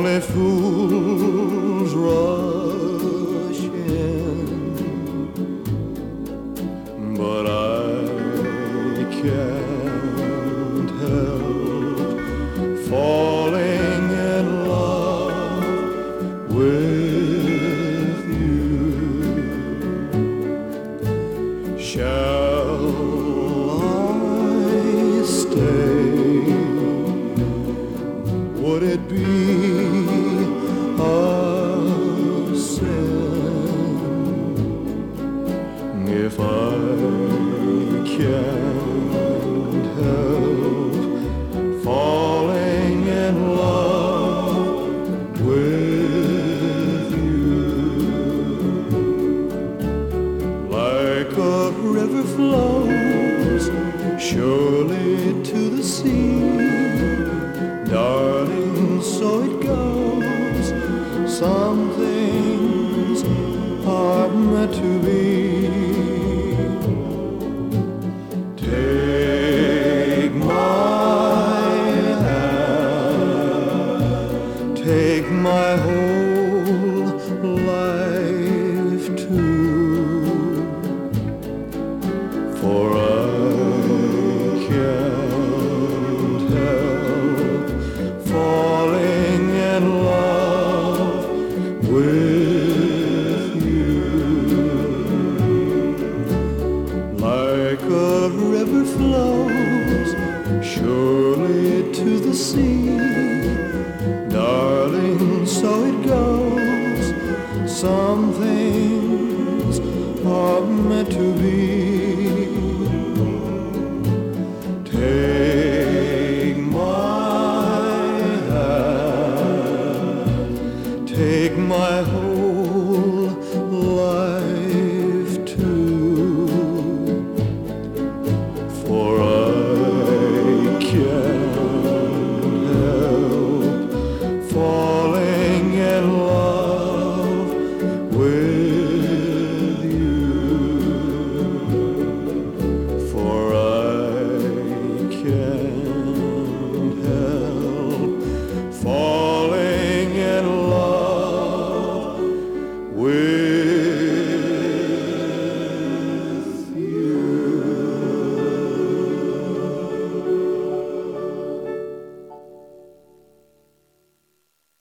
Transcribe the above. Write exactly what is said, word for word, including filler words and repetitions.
Only fools rush in, but I can't help falling in love with you. Shall I stay? Would it be a sin if I can't help falling in love with you? Like a river flows surely to the sea, darling, so it goes. Some things are meant to be. Take my hand, take my whole life too, for I can't help falling in love with you. Like a river flows surely to the sea, darling, so it goes. Some things are meant to be. Take my hand, take my whole life too, for I can't help falling